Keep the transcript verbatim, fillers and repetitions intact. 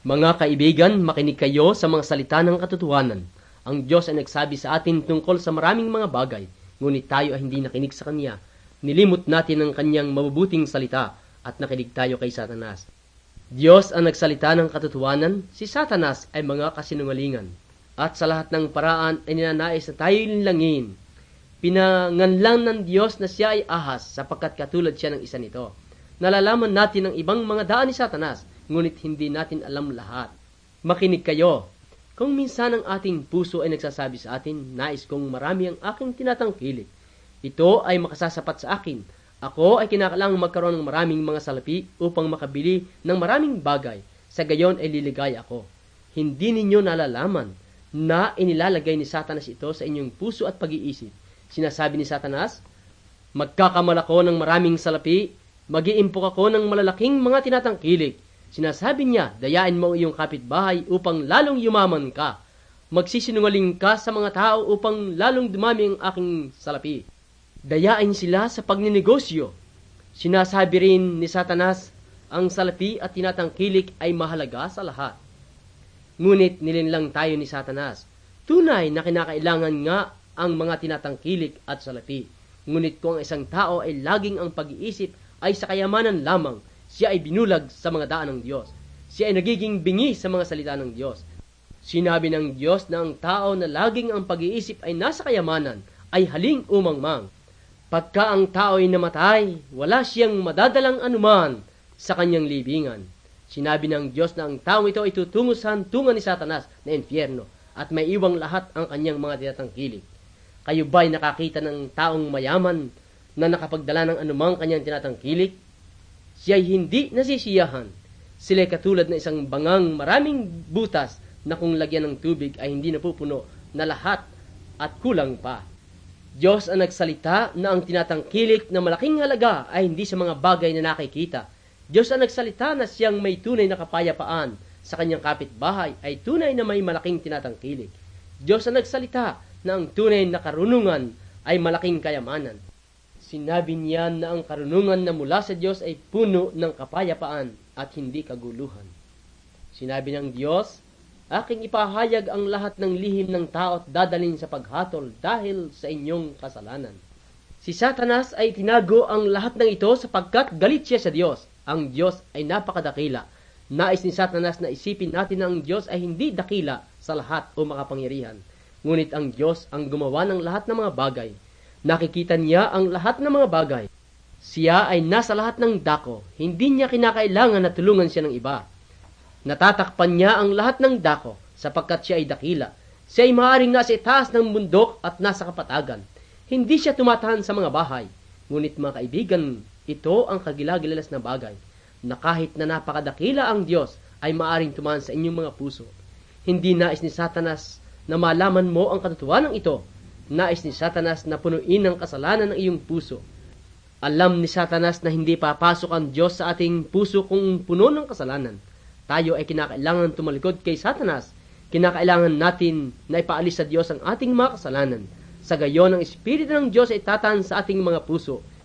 Mga kaibigan, makinig kayo sa mga salita ng katotohanan. Ang Diyos ay nagsabi sa atin tungkol sa maraming mga bagay, ngunit tayo ay hindi nakinig sa Kanya. Nilimot natin ang Kanyang mabubuting salita at nakinig tayo kay Satanas. Diyos ang nagsalita ng katotohanan, si Satanas ay mga kasinungalingan. At sa lahat ng paraan ay ninanais na tayo linlangin. Pinanganlang ng Diyos na siya ay ahas sapagkat katulad siya ng isa nito. Nalalaman natin ang ibang mga daan ni Satanas, ngunit hindi natin alam lahat. Makinig kayo. Kung minsan ang ating puso ay nagsasabi sa atin, nais kong marami ang aking tinatangkilik. Ito ay makasasapat sa akin. Ako ay kinakailangang magkaroon ng maraming mga salapi upang makabili ng maraming bagay. Sa gayon ay liligaya ako. Hindi ninyo nalalaman na inilalagay ni Satanas ito sa inyong puso at pag-iisip. Sinasabi ni Satanas, magkakamal ako ng maraming salapi, mag-iimpok ako ng malalaking mga tinatangkilik. Sinasabi niya, dayain mo iyong kapitbahay upang lalong yumaman ka. Magsisinungaling ka sa mga tao upang lalong dumami ang aking salapi. Dayain sila sa pagninegosyo. Sinasabi rin ni Satanas, ang salapi at tinatangkilik ay mahalaga sa lahat. Ngunit nilinlang tayo ni Satanas. Tunay na kinakailangan nga ang mga tinatangkilik at salapi. Ngunit kung ang isang tao ay laging ang pag-iisip ay sa kayamanan lamang, siya ay binulag sa mga daan ng Diyos. Siya ay nagiging bingi sa mga salita ng Diyos. Sinabi ng Diyos na ang tao na laging ang pag-iisip ay nasa kayamanan, ay haling umangmang. Pagka ang tao ay namatay, wala siyang madadalang anuman sa kanyang libingan. Sinabi ng Diyos na ang tao ito ay tutungo sa hantungan ni Satanas na impyerno at may iwang lahat ang kanyang mga tinatangkilik. Kayo ba'y nakakita ng taong mayaman na nakapagdala ng anumang kanyang tinatangkilik? Siya'y hindi nasisiyahan. Sila'y katulad na isang bangang maraming butas na kung lagyan ng tubig ay hindi napupuno na lahat at kulang pa. Diyos ang nagsalita na ang tinatangkilik na malaking halaga ay hindi sa mga bagay na nakikita. Diyos ang nagsalita na siyang may tunay na kapayapaan sa kanyang kapitbahay ay tunay na may malaking tinatangkilik. Diyos ang nagsalita na ang tunay na karunungan ay malaking kayamanan. Sinabi niya na ang karunungan na mula sa Diyos ay puno ng kapayapaan at hindi kaguluhan. Sinabi ng Diyos, aking ipahayag ang lahat ng lihim ng tao at dadalhin sa paghatol dahil sa inyong kasalanan. Si Satanas ay tinago ang lahat ng ito sapagkat galit siya sa Diyos. Ang Diyos ay napakadakila. Nais ni Satanas na isipin natin na ang Diyos ay hindi dakila sa lahat o makapangyarihan. Ngunit ang Diyos ang gumawa ng lahat ng mga bagay. Nakikita niya ang lahat ng mga bagay. Siya ay nasa lahat ng dako. Hindi niya kinakailangan na tulungan siya ng iba. Natatakpan niya ang lahat ng dako sapagkat siya ay dakila. Siya ay maaaring nasa itaas ng bundok at nasa kapatagan. Hindi siya tumatahan sa mga bahay. Ngunit mga kaibigan, ito ang kagilagilalas na bagay na kahit na napakadakila ang Diyos ay maaaring tumahan sa inyong mga puso. Hindi nais ni Satanas na malaman mo ang katotohanan ito. Nais ni Satanas na punuin ang kasalanan ng iyong puso. Alam ni Satanas na hindi papasok ang Diyos sa ating puso kung puno ng kasalanan. Tayo ay kinakailangan tumalikod kay Satanas. Kinakailangan natin na ipaalis sa Diyos ang ating mga kasalanan. Sa gayon, ang Espiritu ng Diyos ay tatahan sa ating mga puso.